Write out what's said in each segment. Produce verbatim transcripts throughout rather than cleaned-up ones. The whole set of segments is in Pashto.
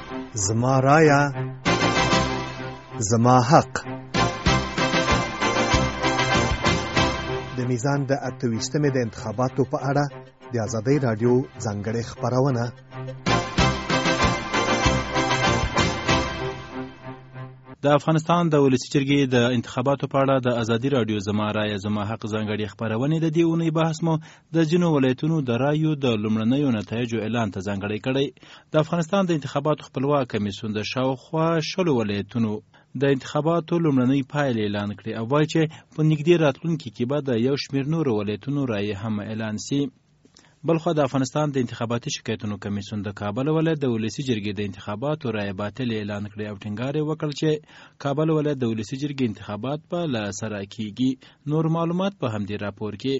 زما رایه زما حق. د میزان د اتویشتمې د انتخاباتو په اړه د آزادۍ راډیو ځانګړې خپرونه. د افغانستان د ولسي جرګې د انتخاباتو په اړه د آزادۍ راډیو زما رایه زما حق ځانګړې خپرونې د دې اونۍ بحث مو د ځینو ولایتونو د رایو د لومړنیو نتایجو اعلان ته ځانګړی کړی. د افغانستان د انتخاباتو خپلواک کمیسیون د شاوخوا شلو ولایتونو د انتخاباتو لومړنۍ پایلې اعلان کړې او وایي چې په نږدې راتلونکي کې به د یو شمېر نورو ولایتونو رایې هم اعلان سي. بلخوا د افغانستان د انتخاباتي شکایتونو کمیسیون د کابل ولایت د ولسي جرګې د انتخاباتو رایې باطل اعلان کړې او ټینګار یې وکړ چې کابل ولایت د ولسي جرګې انتخابات به له سره کیږي. نور معلومات په همدې راپور کې.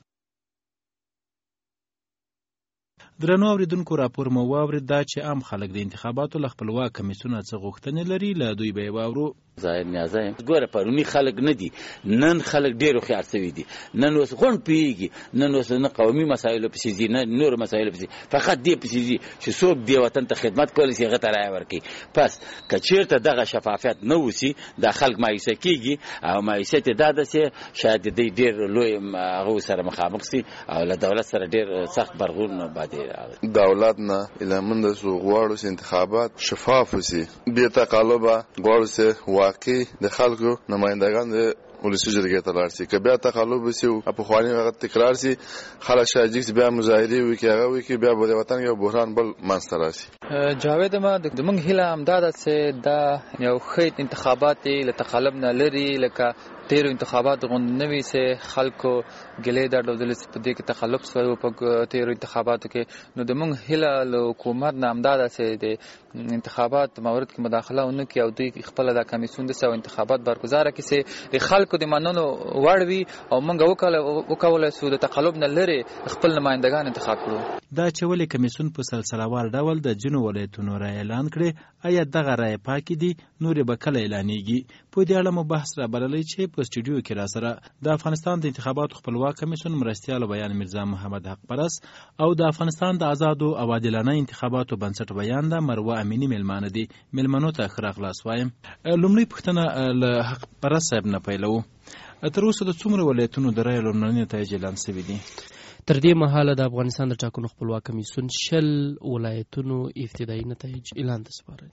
درنو اوریدونکو، راپور مو واورید دا چې عام خلک د انتخاباتو له خپلواک کمیسیونه څه غوښتنې لري. له دوی به یې واورو. ظاهر نیازه یم ګوره پرونی خلک نه دي، نن خلک ډېر هوښیار سوي دي. نن اوس غونډ پوهېږي، نن اوس نه قومي مسایلو پسې ځي نه نورو مسایلو پسې، فقط دې پسې ځي چې څوک دې وطن ته خدمت کولی شي هغه ته رایه ورکړي. پس که چېرته دغه شفافیت نه وسي دا خلک مایوسه کېږي او مایوسیت یې دا ده چې شاید د دوی ډېر لوی هغو سره مخامخ سي او له دولت سره ډېر سخت برغون باندې راغلی. دولت نه ایله موږ غواړو چې انتخابات شفاف وسي، بې تقلبه غواړو چې واقعي د خلکو نمایندګان د ولسي جرګې ته لاړ شي. که بیا تقلب وسي او پخواني هغه تکرار سي، خلک شاید چې بیا مظاهرې وکړي هغه وکړي، بیا به د وطن یو بحران بل منځته راشي. جاوید ما زموږ هیله همدا ده چې دا یو ښه انتخابات له تقلب نه لري، لکه تیرو انتخابات غوندې نه وي چې خلکو ګلې درلودلې چې په دې کې تخلف شوی په تیرو انتخاباتو کې. نو زموږ هیله له حکومت نه همدا ده چې د انتخابات مورد کې مداخله ونه کړي او دوی خپله دا کمیسیون داسې او انتخابات برګزاره کړي چې د خلکو د منلو وړ وي او موږ وکولی شو د تقلب نه لرې خپل نمایندګان انتخاب کړو. دا چې ولې کمیسیون په سلسلهوار ډول د ځینو ولایتونو رایې اعلان کړې، آیا دغه رایې پاکې دي؟ نورې به کله اعلانېږي؟ په دې اړه مو بحث رابللی چې په سټوډیو کې را سره د افغانستان د انتخاباتو خپلواک کمیسیون مرستیال بیان میرزا محمد حق پرست او د افغانستان د آزادو او عادلانه انتخاباتو بنسټ بیان ده مروه امینی میلمانه دي. میلمنو ته ښه راغلاست وایم. لومړی پوښتنه له حق پرست صاحب نه پیلوو. تر اوسه د څومره ولایتونو د رایې لومړني نتایج اعلان شوي دي؟ تر دې مهاله د افغانستان د ټاکنو خپلواک کمیسیون شل ولایتونو ابتدایي نتایج اعلان ته سپارلي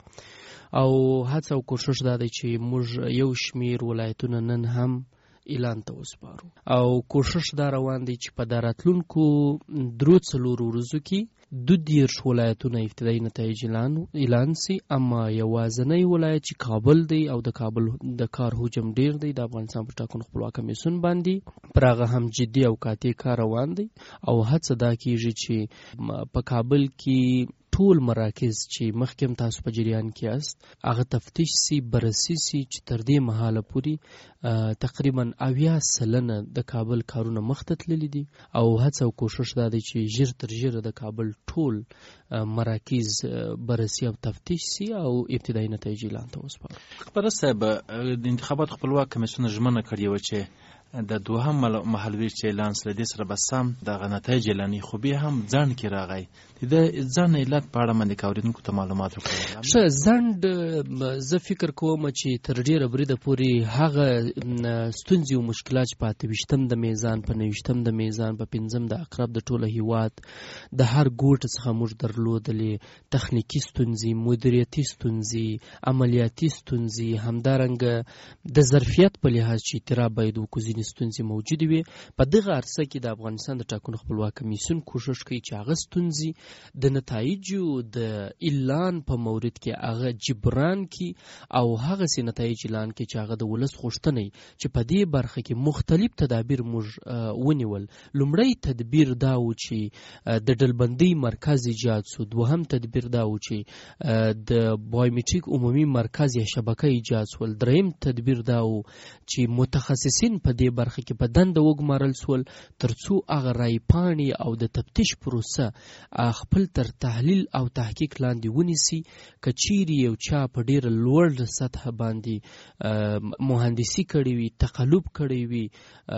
او هڅه او کوشش دا دی چې موږ یو شمیر ولایتونه نن هم اعلان ته وسپارو او کوشش دا روان دی چې په راتلونکو درو څلورو ورځو کې دو دیرش ولایتونه ابتدایي نتایج اعلان اعلان سي، اما یوازینی ولایت چې کابل دی او د کابل د کار حجم ډیر دی د افغانستان په ټاکنو خپلواک کمیسیون باندې پر هغه هم جدي او قاطع کار روان دی او هڅه دا کیږي چې په کابل کې ټول مراکز چې مخکې تاسو په جریان کې یاست هغه تفتیش سي، بررسي سي چې تر دې مهاله پورې تقریبا اویا سلنه د کابل کارونه مخته تللي دي او هڅه او کوشش دا دی چې ژر تر ژره د کابل ټول مراکز بررسي او تفتیش سي او ابتدایي نتایج اعلان ته وسپارو. پرست صاحب، د انتخاباتو خپلواک کمیسیون ژمنه کړې وه چې د دوهم مهالویش چې اعلان سره دې سره به سم دغه نتایج اعلاني، خو بیا هم ځنډ کې راغی. د ځنډ علت په اړه باندې که اورېدونکو ته معلومات وکړئ. ښه، ځنډ زه فکر کوم چې تر ډېره بریده پورې هغه ستونزې او مشکلات چې په اته ویشتم د میزان، په نهه ویشتم د میزان، په پنځم د اقرب د ټوله هیواد د هر ګوټ څخه موږ درلودلې، تخنیکي ستونزې، مدیریتي ستونزې، عملیاتي ستونزې، همدارنګه د ظرفیت په لحاظ چې اعتراف باید وکړو ځینې ستونزې موجودې وي. په دغه عرصه کې د افغانستان د ټاکنو خپلواک کمیسیون کوشش کوي چې هغه ستونزې د نتایجو د اعلان په مورد کې هغه جبران کی او هغه سي نتایج اعلان کې چې هغه د ولس غوښتنې چې په دې برخه کې مختلف تدابیر موږ ونیول. لومړی تدبیر دا و چې د ډلبندۍ مرکز ایجاد شو، دوهم تدبیر دا و چې د بایومټریک عمومي مرکز یا شبکه ایجاد شول، دریم تدبیر دا و چې متخصصین په دې دې برخه کې په دنده وګمارل سول ترڅو هغه رای پاڼې او د تفتیش پروسه خپل تر تحلیل او تحقیق لاندې ونیسي. که چیرې یو چا په ډېره لوړ سطح باندې مهندسي کړې وي، تقلب کړی وي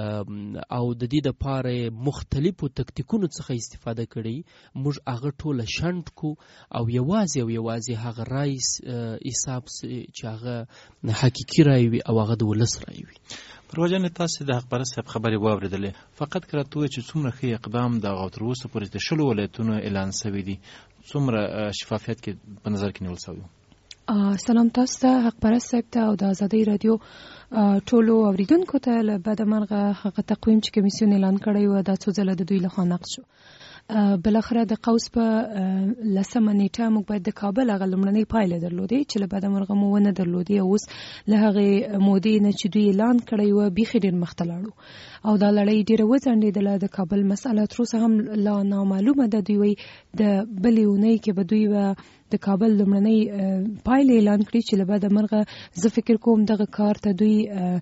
او د دې دپاره مختلفو تکتیکونو څخه استفاده کړې، موږ هغه ټوله شنډ کو او یوازې او یوازې هغه رای حساب چې هغه حقیقي رای وي او هغه د ولس رای وي. پروژنې تاسې د حق پرست صاحب خبرې واورېدلې، فقط که راته ووایي چې څومره ښه اقدام دغه تر اوسه پورې د شلو ولایتونو اعلان سوي دي، څومره شفافیت کې په نظر کې نیول سوی؟ سلام تاسو ته، حق پرست صاحب ته او د ازادۍ رادیو ټولو اوریدونکو ته. له بده مرغه هغه تقویم چې کمیسیون اعلان کړی و دا څو ځله د دوی لخوا نقض شو. بلاخره د قوس په لسمه نیټه موږ باید د کابل هغه لومړنۍ پایله درلودې چې له بده مرغه مو ونه درلودې، او اوس له هغې مودې نه چې دوی اعلان کړی و بیخي ډېر مخته لاړو او دا لړۍ ډېره وځنډېدله. د کابل مسأله تر اوسه هم لا نامعلومه ده. دوی وایي د بلې اونۍ کې به دوی به د کابل لومړنۍ پایله اعلان کړي چې له بده مرغه زه فکر کوم دغه کار ته دوی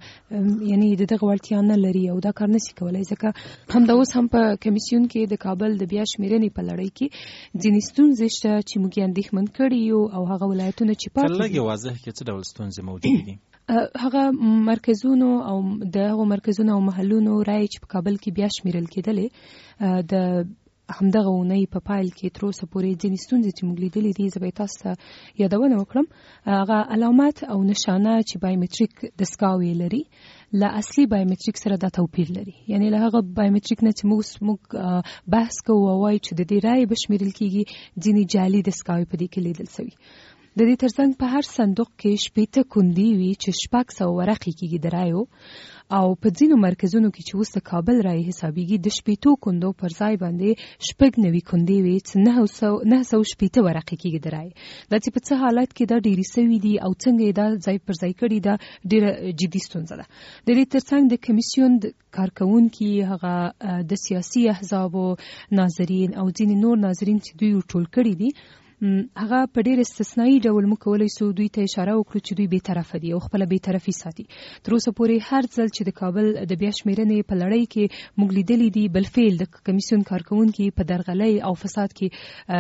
یعنی د دغه وړتیا نه لري او دا کار نشي کولی، ځکه همدا اوس هم په کمیسیون کې د کابل د بیا شمېرنې په لړۍ کې ځینې ستونزې شته چې موږ یې اندېښمن کړي یو او هغه ولایتونه چې پاتې دي. لږ واضح کړئ څه ډول ستونزې موجودې دي؟ هغه مرکزونو او د هغو مرکزونو او محلونو رایې چې په کابل کې بیا شمېرل کېدلې د همدغه اونۍ په پایل کې تر اوسه پورې ځینې ستونزې چې موږ لیدلې دي، زه به یې تاسو ته یادونه وکړم. هغه علامات او نشانه چې بایومټریک دستګاو لري له اصلي بایومټریک سره دا توپیر لري. یعنی له هغه بایومټریک نه چې موږ موږ بحث کوو او وایو چې د دې رایې به شمېرل کېږي، ځینې جعلي دستګاوې په دې کې لیدل سوي. د دې ترڅنګ په هر صندوق کې شپېته کندې وي چې شپږ سوه ورقې کېږي د رایو، او په ځینو مرکزونو کې چې اوس د کابل رایې حسابېږي د شپېتو کندو پر ځای باندې شپږ نوي کندې وي چې نهه سوه شپېته ورقې کېږي د رایې. دا چې په څه حالت کې دا ډېرې سوي دي او څنګه یې دا ځای پر ځای کړي دا ډېره جدي ستونزه ده. د دې ترڅنګ د کمیسیون کارکوونکي، هغه د سیاسي احزابو ناظرین او ځینې نور ناظرین چې دوی ټول کړي دي، هغه په ډېر استثنایی ډول موږ کولی سو دوی ته اشاره وکړو چې دوی بېطرفه دي او خپله بېطرفي ساتي. تر اوسه پورې هر ځل چې د کابل د بیا شمېرنې په لړۍ کې موږ لیدلي دي بالفعل د کمیسیون کارکوونکي په درغلۍ او فساد کې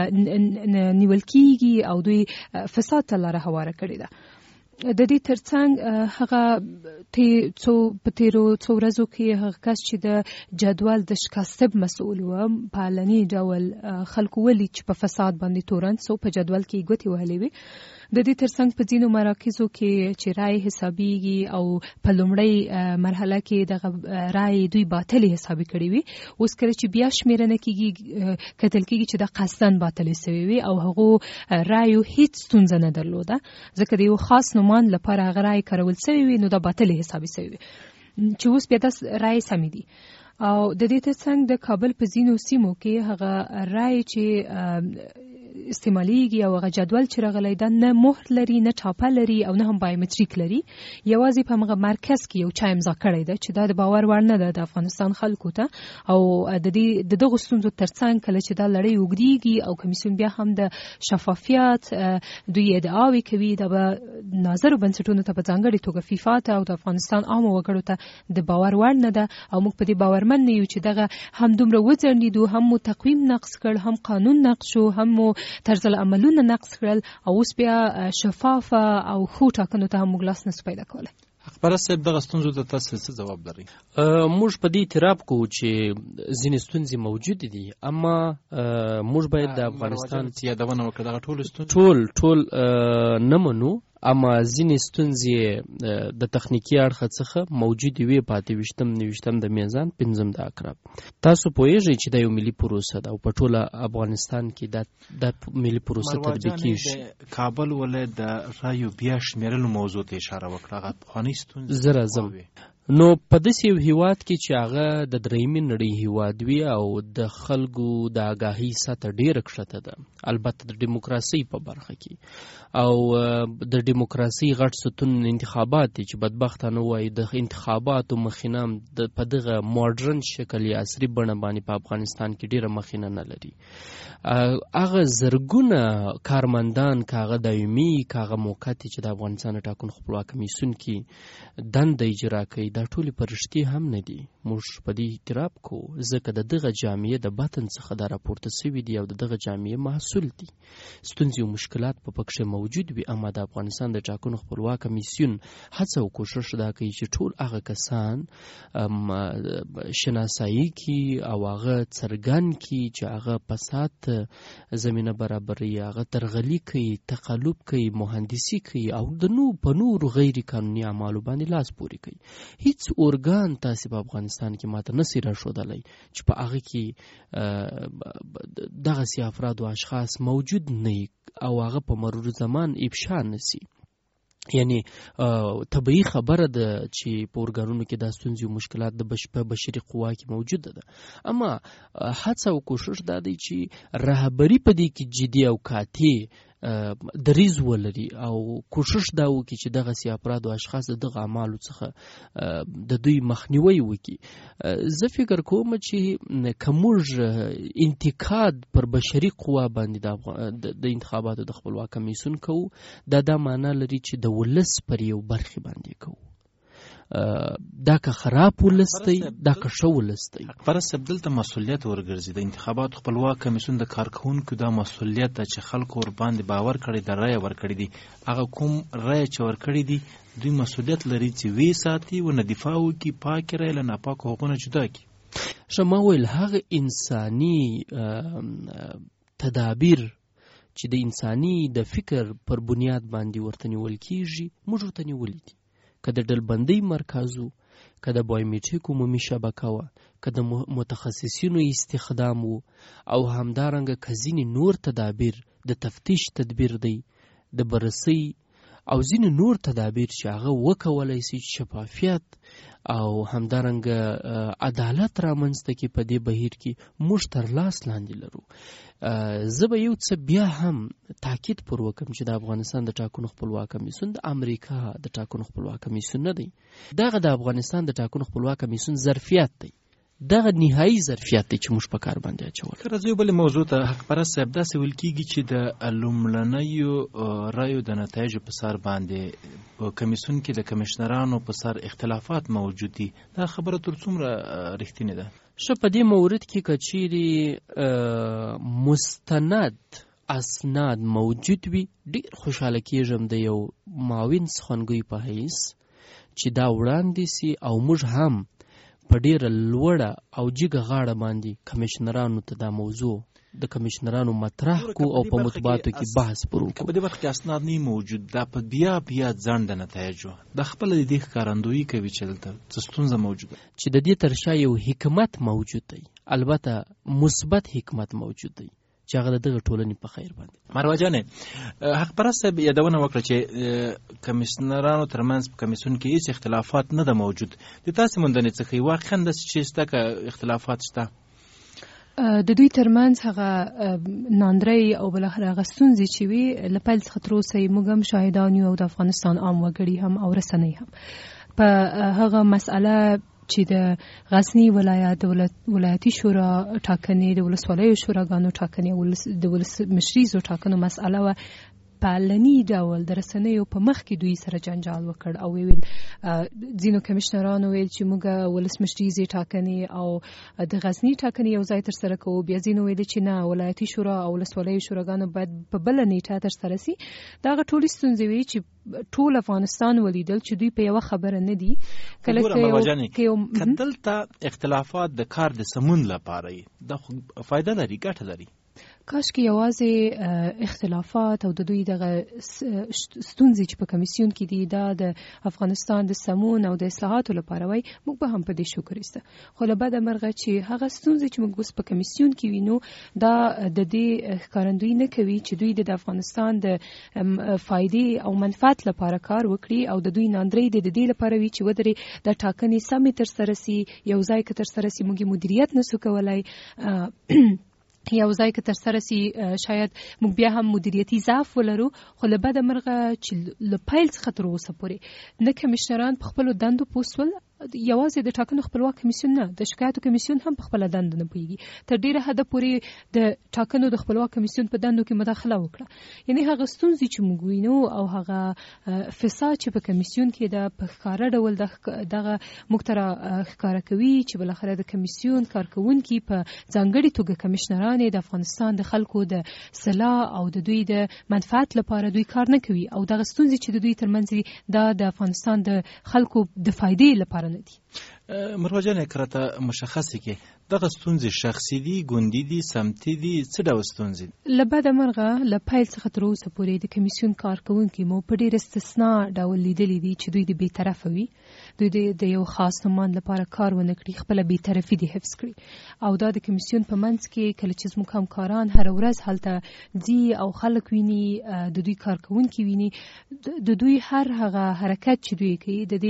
نیول کېږي او دوی فساد ته لاره هواره کړې ده. د دې ترڅنګ هغه څو په تیرو څو ورځو کې هغه کس چې د جدول د شکستب مسؤل و په علني ډول خلکو ولید چې په فساد باندې تورن سو په جدول کې ګوتې وهلې وي. د دې ترڅنګ په ځینو مراکزو کې چې رای حسابېږي او په لومړۍ مرحله کې دغه رای دوی باطلې حسابې کړې وي، اوس کله چې بیا شمېرنه کېږي کتل کېږي چې د قصدن باطلې سوې وي او هغو رایو هیڅ ستونزه نه درلوده، ځکه د یو خاص نومان لپاره هغه رای کارول سوې وي نو دا باطلې حسابې سوې وي چې اوس بیا دا رای سمې دي. او د دې ترڅنګ د کابل په ځینو سیمو کې هغه رای چې استعمالیږي او هغه جدول چې راغلی دا نه مهر لري، نه ټاپه لري او نه هم بایومټریک لري، یوازې په هغه مرکز کې یو چا امضا کړی ده چې دا د باور وړ نه ده د افغانستان خلکو ته. او د دې د دغو ستونزو ترڅنګ کله چې دا لړۍ اوږدېږي او کمیسیون بیا هم د شفافیت دوی ادعاوې کوي، دا به ناظرو بنسټونو ته په ځانګړې توګه فیفا ته او د افغانستان عامو وګړو ته د باور وړ نه ده او موږ په دې باورمن نه یو چې دغه هم دومره وځنډېدو، هم مو تقویم نقض کړ، هم قانون نقض شو، هم مو طرز العملونه نقض کړل او اوس بیا شفافه او ښو ټاکنو ته هم موږ لاس نسو پیدا کولی. حقپرست صاحب دغه ستونزو ته تاسو څه ځواب لرئ؟ موږ په دې اعتراف کوو چې ځینې ستونزې موجودې دي، اما موږ باید د افغانستان یادونه وکړو دغه ټول ستونزې ټول ټول نه منو، اما ځینې ستونزې د تخنیکي اړخه څخه موجودې وي په اته ویشتم نویشتم د میزان پنځم د اکراب. تاسو پوهیږئ چې دا یو ملي پروسه ده او په ټوله افغانستان کې دا د ملي پروسه تطبیق کیږي. کابل ولایت د رایو بیا شمېرلو موضوع ته اشاره وکړه، هغه پخوانۍ ستونزې زه راځم. نو په داسې یو هیواد کې چې هغه د درېیمې نړۍ هیواد وي او د خلکو د آګاهۍ سطحه ډېره کښته ده، البته د ډیموکراسۍ په برخه کې او د ډیموکراسۍ غټ ستون انتخابات دي چې بدبختانه وایي د انتخاباتو مخینه په دغه ماډرن شکل یا عصري بڼه باندې په افغانستان کې ډېره مخینه نه لري هغه زرګونه کارمندان کاغه دایمي کاغه موقتی چې د افغانستان ټاکنو خپلواک کمیسیون کې دنده اجرا کوي دا ټول پرشتي هم نه دي. موږ په دې اعتراف کوو ځکه د دغه جامعې د باطن څخه دا راپورته سوي دي او د دغه جامعې محصول دي. ستونزې او مشکلات په پکښې موجود وي، اما د افغانستان د ټاکنو خپلواک کمیسیون هڅه او کوشش دا کوي چې ټول هغه کسان شناسایی کی او هغه څرګند کی چې هغه فساد زمینه برابري، هغه ترغلي کوي، تقلب کوي، مهندسي کوي او د نو په نور غیر قانوني اعمالو باندې لاس پورې کوي. هیڅ اورګان تاسو په افغانستان کې ماته نسی راښودلی چې په هغه کې دغه سي افراد او اشخاص موجود نه او هغه په مرور زمان افشا نسی. یعنی طبیعي خبره ده چې په اورګانونو کې د ستونزې او مشکلات د بش په بشري قوا کې موجوده ده، اما هڅه او کوشش دا دی چې رهبري په دې کې جدي او قاطع دریز ولري او کوشش دا وکړي چې دغه سي افراد او اشخاص دغه اعمالو څخه د دوی مخنیوي وکړي. زه فکر کوم چې کومج انتقاد پر بشري قوا باندې د انتخاباتو د خپلواک کمیسیون کوو دا دا معنا لري چې د ولس پر یو برخه باندې کوو. دا که خراب ولستی دا که ښه ولستی. پرس دلته مسؤلیت ورګرځي د انتخاباتو خپلواک کمیسیون د کارکونکو دا مسؤلیت ته چې خلکو ور باندې باور کړي د رای ورکړي دي، هغه کوم رای چې ورکړي دي دوی مسؤلیت لري چې وی ساتي و نه دفاع وکړي، پاک رای له ناپاکو حقوقونه جدا کړي. شما ویل هغه انساني تدابیر چې د انساني د فکر پر بنیاد باندې ورته نیول کیږي موږ ورته نیولي دي، که د ډلبندۍ مرکزو، که د بایومیټریک عمومي شبکه وه، که د متخصصینو استخدام و او همدارنګه که ځینې نور تدابیر د تفتیش تدبیر دی، د بررسۍ او ځینې نور تدابیر چې هغه وکولی سي چې شفافیت او همدارنګه عدالت رامنځته کړي په دې بهیر کې موږ تر لاس لاندې لرو. زه به یو څه بیا هم تاکید پر وکړم چې د افغانستان د ټاکنو خپلواک کمیسیون د امریکا د ټاکنو خپلواک کمیسیون نه دی. دغه د افغانستان د ټاکنو خپلواک کمیسیون ظرفیت دی، دغه نهایی ظرفیت دی چې موږ په کار باندې اچول. که راځو بلې موضوع ته، حق پرست صاحب داسې ویل کېږي چې د لومړنیو رایو د نتایجو په سر باندې په کمیسیون کې د کمیشنرانو په سر اختلافات موجود دي. دا خبره تر څومره رښتینې ده؟ ښه، په دې مورد کې که چیرې مستند اسناد موجود وي ډېر خوشحاله کېږم د یو معاون سخنګوی په حیث چې دا وړاندې سي او موږ هم په ډیره لوړه او جګه غاړه باندې کمیشنرانو ته دا موضوع د کمیشنرانو مطرح کو او په مطبوعاتو کې بحث پرو کو. په دې وخت کې اسناد نه موجود، دا په بیا بیا ځان د نتایجو د خپل د دې ښکارندویي کوي چې دلته څه ستونزه موجوده چې د دې تر شا یو حکمت موجود دی، البته مثبت حکمت موجود دی چې هغه دغه ټولنې په خیر باندې. مروه جانې، حق پرست صاحب یادونه وکړه چې کمیشنرانو ترمنځ په کمیسیون کې هیڅ اختلافات نه ده موجود. د تاسې موندنې څخه واقعا داسې چې شته که اختلافات شته؟ د دوی ترمنځ هغه ناندرۍ او بالاخره هغه ستونزې چې وي له پیل څخه تر اوسه یې موږ هم شاهدان یو او د افغانستان عام وګړي هم او رسنۍ هم په هغه مسئله چې د غزني ولایت د ولایتي شورا ټاکنې د ولسوالیو شوراګانو ټاکنې او د ولسمشریزو ټاکنو مسئله وه. په علني ډول د رسنیو په مخ کې دوی سره جنجال وکړ او ویل ځینو کمیشنرانو ویل چې موږ ولسمشریزې ټاکنې او د غزني ټاکنې یو ځای ترسره کوو، بیا ځینو ویل چې نه ولایتي شورا او ولسوالیو شوراګانو باید په بله نیټه ترسره سي. دغه ټولې ستونزې وي چې ټول افغانستان ولیدل چې دوی په یوه خبره نه دي. کله که دلته اختلافات د کار د سمون لپاره دا فایده لري، ګټه لري. کاش کې یوازې اختلافات او د دوی دغه ستونزې چې په کمیسیون کې دي دا د افغانستان د سمون او د اصلاحاتو لپاره وای، موږ به هم په دې شکر ایسته. خو له بده مرغه چې هغه ستونزې چې موږ اوس په کمیسیون کې وینو دا د دې ښکارندویي نه کوي چې دوی د افغانستان د فایدې او منفعت لپاره کار وکړي او د دوی ناندرۍ د دې لپاره وي چې ودرې د ټاکنې سمې ترسره سي، یو ځای کې ترسره سي، موږ مدیریت نسو کولای یو ځای کې ترسره سي، شاید موږ بیا هم مدیریتي ضعف ولرو. خو له بده مرغه چې له پیل څخه تر اوسه پورې نه کمیشنران په خپلو دندو پوه سول یوازې د ټاکنو خپلواک کمیسیون نه، د شکایتو کمیسیون هم په خپل دند نه پوهیږي. تر ډیره حد پورې د ټاکنو د خپلواک کمیسیون په دندو کې مداخله وکړه. یعنی هغه ستونزې چې موږ وینو او هغه فساد چې په کمیسیون کې د په ښکاره ډول دغه موږ ته ښکاره کوي چې بلاخره د کمیسیون کارکونکي په ځانګړي توګه کمشنران د افغانستان د خلکو د صلاح او د دوی د منفعت لپاره دوی کار نه کوي، او دغه ستونزې چې د دوی ترمنځ دا د افغانستان د خلکو د فائدې لپاره نه دي. مروه جان، کرته مشخصه کې دغه ستونزې شخصي دي، ګوندي دي، سمتي دي، څه ډول ستونزې؟ له بده مرغه له پیل څخه تر اوسه پورې د کمیسیون کارکونکي مو په ډېر استثناء ډول لیدلي دي چې دوی د بېطرفه وي، دوی د یو خاص نومان لپاره کار ونه کړي، خپله بېطرفي دې حفظ کړي. او دا د کمیسیون په منځ کې کله چې زموږ همکاران هره ورځ هلته ځي او خلک ویني، د دوی کارکونکي ویني، د دوی هر هغه حرکت چې دوی کوي د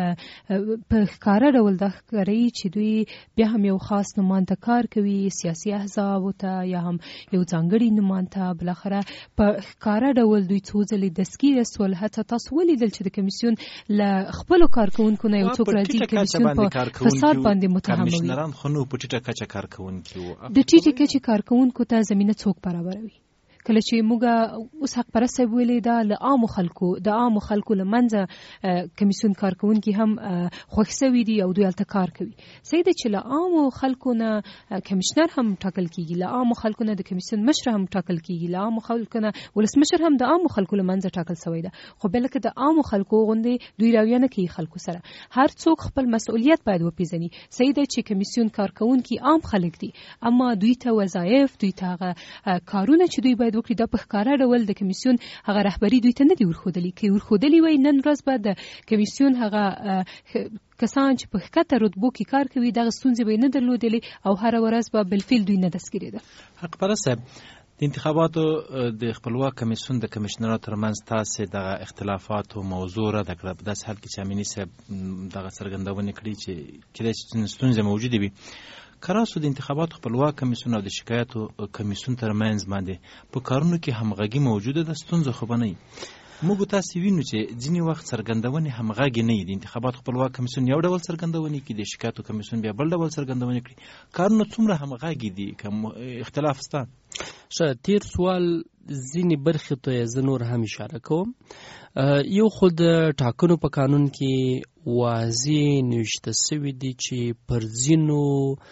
دې په ښکاره ډول دا ښکاري چې دوی بیا هم یو خاص نومان ته کار کوي، سیاسي احزابو ته یا هم یو ځانګړي نومان ته. بلاخره په ښکاره ډول دوی څو ځلې دستګیره سول. حتی تاسو ولیدل چې د کمیسیون له خپلو کارکونکو نه یو څوک راځي کمیسیون په فساد باندې متهموي. کمیشنران خو نو په ټیټه کچه کارکونکي وو، د ټیټې کچې کارکونکو ته زمینه څوک برابروي؟ کله چې موږ اوس حق پرست صاحب ویلې دا له عامو خلکو د عامو خلکو له منځه کمیسیون کارکونکي هم خوښ سوي دي او دوی هلته کار کوي. صحیح ده چې له عامو خلکو نه کمیشنر هم ټاکل کیږي، له عامو خلکو نه د کمیسیون مشر هم ټاکل کیږي، له عامو خلکو نه ولسمشر هم د عامو خلکو له منځه ټاکل سوی ده. خو بیا لکه د عامو خلکو غوندې دوی راویه نه کوي خلکو سره. هر څوک خپل مسؤلیت باید وپیژني. صحیح ده چې کمیسیون کارکونکي عام خلک دي، اما دوی ته وظایف، دوی ته هغه کارونه چې دوی باید وکړي دا په ښکاره ډول د کمیسیون هغه رهبري دوی ته نه دي ورښودلي. که یې ورښودلي وای نن ورځ به د کمیسیون هغه کسان چې په ښکته رتبو کې کار کوي دغه ستونزې به یې نه درلودلې او هره ورځ به بالفعل دوی نه دستګیرېده. حق پرست صاحب، د انتخاباتو د خپلواک کمیسیون د کمشنرانو ترمنځ تاسې دغه اختلافاتو موضوع رده کړه، په داسې حال کې چې امیني صاحب دغه څرګندونې کړي چې کېدای شي ستونزې موجودې وي. کراسو د انتخاباتو خپلواک کمیسیون او د شکایتو کمیسیون ترمنځ باندې په کارونو کې همغږي موجوده ده، ستونزه خو به نه وي. موږ تاسې وینو چې ځینې وخت څرګندونې همغږې نه وي. د انتخاباتو خپلواک کمیسیون یو ډول څرګندونې کوي، د شکایتو کمیسیون بیا بل ډول څرګندونې کوي. کارونه څومره همغږي دي که اختلاف شته؟ ښه، تیر سوال ځینې برخې ته زه نور هم اشاره کوم. یو خو د ټاکنو په قانون کې واضح نوشته سوي دي چې پر ځینو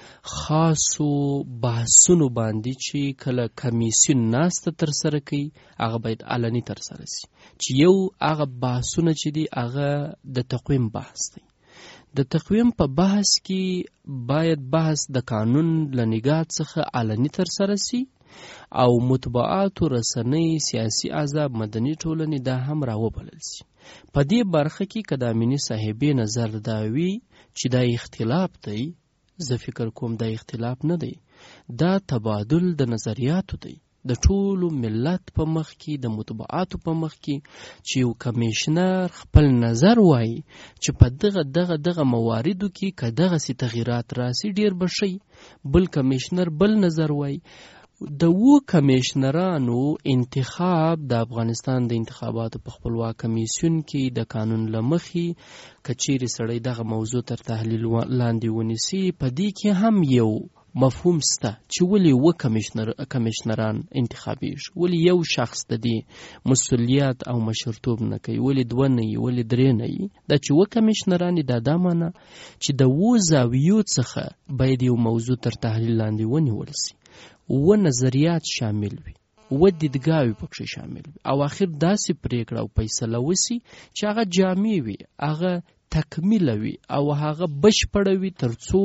خاصو بحثونو باندې چې کله کمیسیون ناسته ترسره کوي هغه باید علني ترسره شي، چې یو هغه بحثونه چې دي هغه د تقویم بحث دی. د تقویم په بحث کې باید بحث د قانون له نګاه څخه علني ترسره شي او مطبوعاتو، رسنۍ، سیاسي احزاب، مدني ټولنې دا هم راوبلل شي. په دې برخه کې که د امیني صاحبې نظر دا وي چې دا اختلاف دی، زه فکر کوم دا اختلاف نه دی، دا تبادل د نظریاتو دی. د ټولو ملت په مخ کې، د مطبوعاتو په مخ کې چې یو کمیشنر خپل نظر وایي چې په دغه دغه دغه مواردو کې که دغسې تغییرات راسي ډیر به ښه، بل کمیشنر بل نظر وایي. د وو کمیشنرانو انتخاب د افغانستان د انتخاباتو په خپلواک کمیسیون کې د قانون له مخې که چیرې سړی دغه موضوع تر تحلیل لاندې ونیسي، په دې کې هم یو مفهوم سته چې ولې وو کمیشنر کمیشنران انتخابیږي، ولې یو شخص د دې مسؤلیت او مشرتوب نه کوي، ولې دوه نه وي، ولې درې نه وي. دا چې وو کمیشنران دا دا معنی چې د وو زاویو څخه باید یو موضوع تر تحلیل لاندې ونیول شي، و نظریات شامل وي، و دیدګاوي پکې شامل وي، او اخر داسې پریکړه او فیصله وسی چې هغه جامع وي، هغه تکمیل وي او هغه بشپړ وي، ترڅو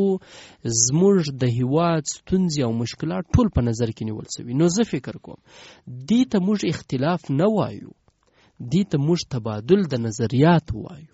زموږ د هیواد ستونزې او مشکلات ټول په نظر کې نیول شوي. نو زه فکر کوم دې ته موږ اختلاف نه وایو، دې ته موږ تبادل د نظریات وایو.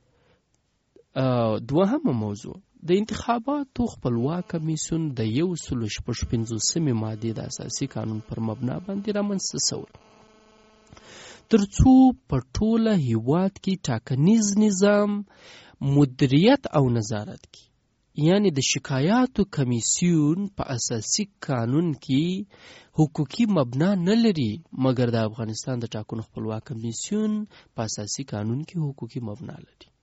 دوهمه موضوع د انتخاباتو خپلواک کمیسیون د یو سلو شپږ پنځوسمې مادې د اساسي قانون پر مبنا باندې رامنځته شوی، ترڅو په ټوله هیواد کې ټاکنیز نظام مدیریت او نظارت کی، یعنی د شکایاتو کمیسیون په اساسي قانون کې حقوقي مبنا نه لري، مګر د افغانستان د ټاکنو خپلواک کمیسیون په اساسي قانون کې حقوقي مبنا لري.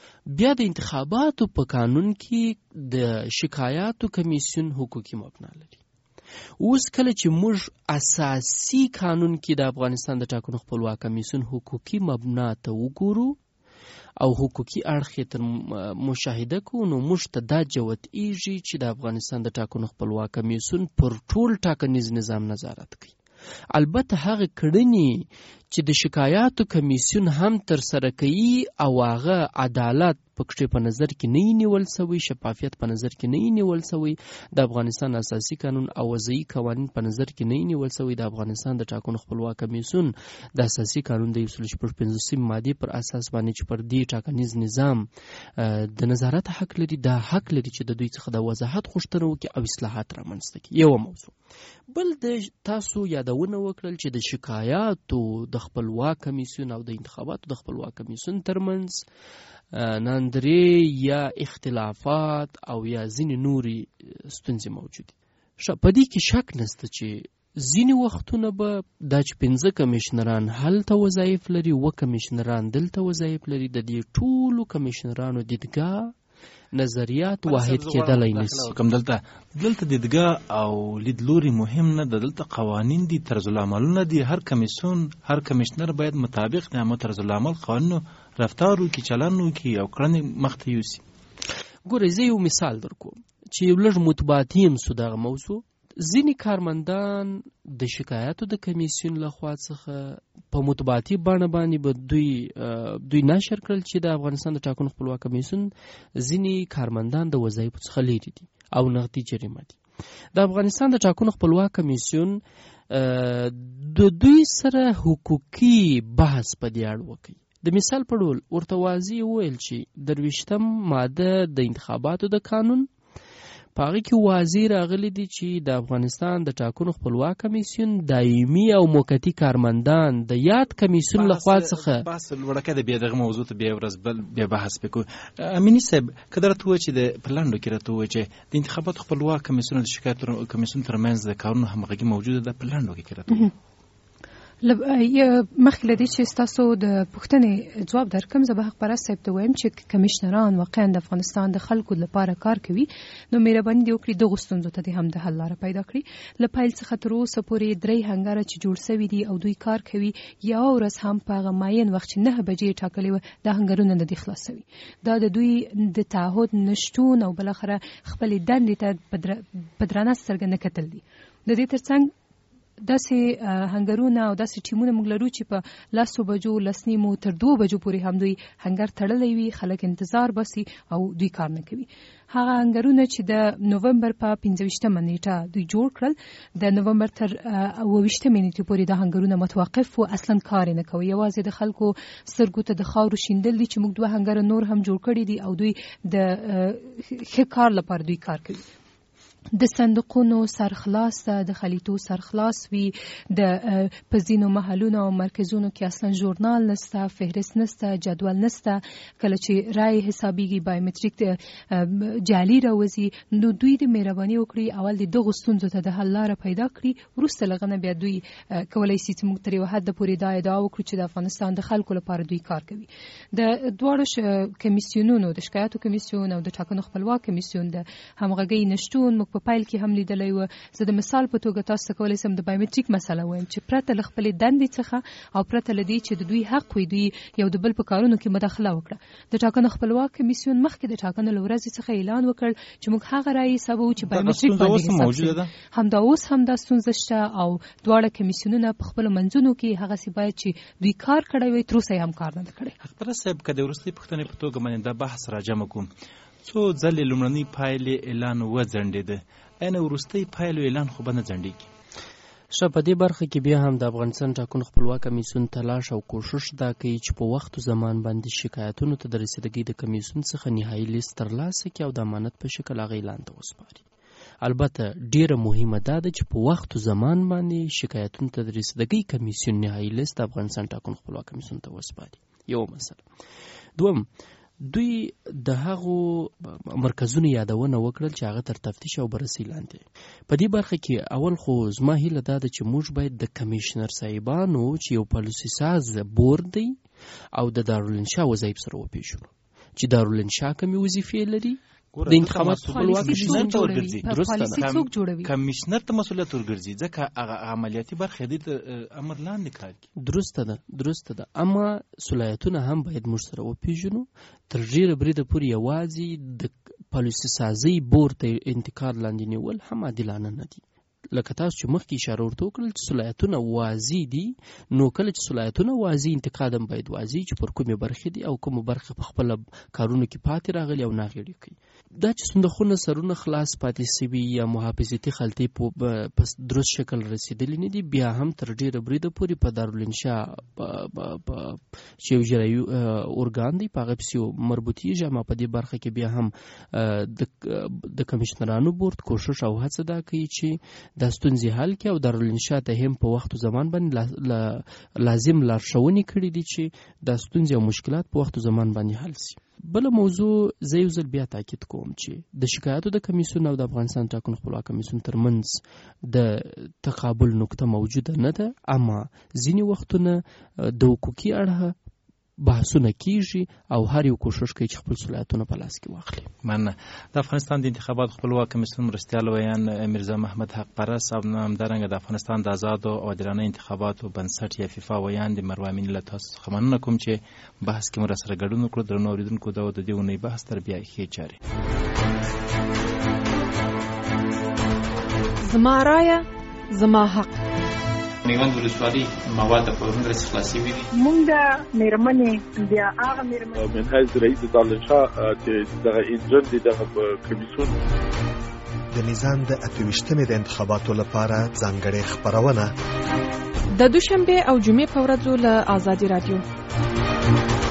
بیا د انتخاباتو په قانون کې د شکایاتو کمیسیون حقوقي مبنا لري. اوس کله چې موږ اساسي قانون کې د افغانستان د ټاکنو خپلواک کمیسیون حقوقي مبنا ته وګورو او حقوقي اړخ یې تر مشاهده کوو، نو موږ ته دا جوت ایږي چې د افغانستان د ټاکنو خپلواک کمیسیون پر ټول ټاکنیز نظام نظارت کوي. البته هغه کړنې چې د شکایاتو کمیسیون هم تر سره کوي او هغه عدالت پکې په نظر کې نه نیول سوی، شفافیت په نظر کې نه نیول سوی، د افغانستان اساسي قانون او وضعي قوانین په نظر کې نه نیول سوی، د افغانستان د ټاکنو خپلواک کمیسیون د اساسي قانون د یو سل شپږ پنځوسمې مادې پر اساس باندې چې پر دې ټاکنیز نظام د نظارت حق لري، دا حق لري چې د دوی څخه د وضاحت غوښتنه وکړي او اصلاحات رامنځته کړي. یو موضوع. بل د تاسو یادونه وکړل چې د شکایاتو د خپلواک کمیسیون او د انتخاباتو د خپلواک کمیسیون ترمنځ ناندرې یا اختلافات او یا ځینې نوري ستونزې موجود دي. په دې کې شک نشته چې ځینې وختونه به دا چې پنځه کمیشنران هلته وظایف لري، اووه کمیشنران دلته وظایف لري، د دې ټولو کمیشنرانو دیدګاه نظریات واحد کېدلی نشي. کوم دلته دلته دیدګاه او لیدلوري مهم نه ده، دلته قوانین دي، طرز العملونه دي. هر کمیسیون هر کمیشنر باید مطابق د هغه طرز العمل قانونو رفتار وکړي، چلند وکړي او کړنې مخته یوسي. ګورئ زه یو مثال در کوم چې یو لږ مطبوعاتي یم سو دغه موضوع. ځینې کارمندان د شکایاتو د کمیسیون لخوا څخه په مطبوعاتي بڼه باندې به دوی دوی نشر کړل چې د افغانستان د ټاکنو خپلواک کمیسیون ځینې کارمندان د وظایفو څخه لرې دي او نغدي جریمه دي. د افغانستان د ټاکنو خپلواک کمیسیون د دوی سره حقوقي بحث په دې اړه وکړي. د مثال په ډول ورته واضح وویل چې درویشتم ماده د انتخاباتو د قانون په هغه کې واضح راغلی دی چې د افغانستان د ټاکنو خپلواک کمیسیون دایمي او موقتي کارمندان د یاد کمیسیون لخوا څخه بحث لوړکه د بیا دغه موضوع ته بیا ورځ بل بیا بحث وکړو. امینی صاحب که درته ووایي چې د په لنډو کې راته ووایي چې د انتخاباتو خپلواک کمیسیون د شکایاتو کمیسیون ترمنځ د کارونو همغږي موجوده ده، په لنډو کې راته ووایي. مخکې له دې چې ستاسو د پوښتنې جواب درکړم، زه به حق پرست صاحب ته وایم چې کمیشنران واقعا د افغانستان د خلکو لپاره کار کوي، نو مهرباني دې وکړي دغو ستونزو ته دې هم د حل لاره پیدا کړي. له پیل څخه تر اوسه پورې درې هنګاره چې جوړ سوي دي او دوی کار کوي، یوه ورځ هم په هغه معین وخت چې نهه بجې ټاکلې وه دا هنګرونه نه دي خلاص سوي. دا د دوی د تعهد نشتون او بالاخره خپلې دندې ته په درنه سترګه نه کتل دي. د دې ترڅنګ داسې هنګرونه او داسې ټیمونه موږ لرو چې په لسو بجو لس نیمو تر دوه بجو پورې هم دوی هنګر تړلی وي، خلک انتظار باسي او دوی کار نه کوي. هغه هنګرونه چې د نومبر په پنځه ویشتمه نیټه دوی جوړ کړل، د نومبر تر اوه ویشتمې نیټې پورې دا هنګرونه متوقف و، اصلا کار نه کوي، یوازې د خلکو سترګو ته د خاورو شیندل دي چې موږ دوه هنګره نور هم جوړ کړي دي او دوی د ښه کار لپاره دوی کار کوي. د صندوقونو سرخلاص ده، د خلیتو سرخلاص وي، د پزینو محلونو او مرکزونو کې اصلا ژورنال نسته، فهرست نسته، جدول نسته. کله چې رای حسابيږي بایومټریک جعلي راوځي، نو دوی د مهرباني وکړي اول د دغو ستونزو ته د حل لاره پیدا کړي، وروسته له هغه نه بیا دوی کولی شي چې موږ تر یوه حده پورې دا ادعا وکړو چې د افغانستان د خلکو لپاره دوی کار کوي. د دواړو کمیسیونونو، د شکایاتو کمیسیون او د ټاکنو خپلواک کمیسیون د همغږۍ نشتون موږ په پایل کې هم لیدلی و. زه د مثال په توګه تاسو ته کولی شم د بایومټریک مسله وایم چې پرته له خپلې دندې څخه او پرته له دې چې د دوی حق وي دوی یو د بل په کارونو کې مداخله وکړه. د ټاکنو خپلواک کمیسیون مخکې د ټاکنو له ورځې څخه اعلان وکړ چې موږ هغه رایې حسابوو چې بایومټریک باندې حساب شي. همدا اوس هم دا ستونزه شته او دواړه کمیسیونونه په خپلو منځونو کې هغسې باید چې دوی کار کړی وي، تر اوسه یې هم کار نه ده کړی. حقپرست صاحب که د وروستۍ پوښتنې په توګه باندې دا بحث راجمع کوم، څو ځلې لومړنۍ پایلې اعلان وځنډېده، اینه وروستۍ پایلو اعلان خو به نه ځنډېږي. ښه، په دې برخه کې بیا هم د افغانستان ټاکنو خپلواک کمیسیون تلاش او کوشش دا کوي چې په وخت او زمان باندې شکایتونو ته د رسیدګۍ د کمیسیون څخه نهایي لیست ترلاسه کړي او د امانت په شکل هغه اعلان ته وسپاري. البته ډیره مهمه دا ده چې په وخت او زمان باندې شکایتونو ته د رسیدګۍ کمیسیون نهایي لیست د افغانستان ټاکنو خپلواک کمیسیون ته وسپاري. یو مسله. دوم، دوی د هغو مرکزونو یادونه وکړل چې هغه تر تفتیش او بررسۍ لاندې. په دې برخه کې اول خو زما هیله دا ده چې موږ باید د کمیشنر صاحبانو چې یو پالیسي ساز بورډ دی او د دارالانشا وظایف سره وپېژنو. چې دارالانشا کومې وظیفې لري د انتخاباتو خپلواکي څوک جوړوي درسته څوک جوړوي کمیشنر ته مسؤلیت ورګرځي ځکه هغه عملیاتي برخه د امر لاندې کار کوي. درسته ده درسته ده اما صلاحیتونه هم باید موږ سره وپېژنو. تر ډېره بریده پورې یوازې د پالیسي سازۍ بورډ ته انتقال لاندې نیول هم عادلانه نه دي. لکه تاسو چې مخکې اشاره ورته وکړل چې صلاحیتونه واضح دي، نو کله چې صلاحیتونه واضح انتقاد هم باید واضح چې پر کومې برخې دي او کومه برخه په خپله کارونو کې پاتې راغلي او ناغېړي کوي. دا چې صندوقونه سرونه خلاص پاتې سوي یا محافظتي خلطې په درست شکل رسېدلي نه دي، بیا هم تر ډېره بریده پورې په دارالانشا چې یو اجرایي ارګان دی په هغه پسې مربوطېږي. اما په دې برخه کې بیا هم د کمیشنرانو بورډ کوشش او هڅه دا کوي چې دا ستونزې حل کړي او دارالانشا ته هم په وخت او زمان باندې لازم لارښوونې کړي دي چې دا ستونزې او مشکلات په وخت او زمان باندې حل شي. بله موضوع زه یو ځل بیا تاکید کوم چې د شکایاتو د کمیسیون او د افغانستان ټاکنو خپلواک کمیسیون ترمنځ د تقابل نقطه موجوده نه ده، اما ځینې وختونه د حقوقي اړخه بحثونه کیږي او هر یو کوشش کوي چې خپل صلاحیتونه په لاس کې واخلي. مننه. د افغانستان د انتخاباتو خپلواک کمیسیون مرستیال ویان میرزا محمد حق پرست او همدارنګه د افغانستان د آزادو او عادلانه انتخاباتو بنسټ یا فیفا ویان د مروامین له تاسو څخه مننه کوم چې بحث کې مو راسره ګډون وکړو. درنو اوریدونکو دا د دې اونۍ بحث تر بیا ښې چارې. زما رایه زما حق. میوند ولسوالۍ مواد په ورنګ رس خلاصي وي. مونږ د میرمنې بیا هغه میرمنې من حیث رئیس دارالانشا چې دغه انجن دی دغه کمیسیون د میزان د اتویشتمې د انتخاباتو لپاره ځانګړې خپرونه د دوشنبه او جمعې په ورځو له آزادي رادیو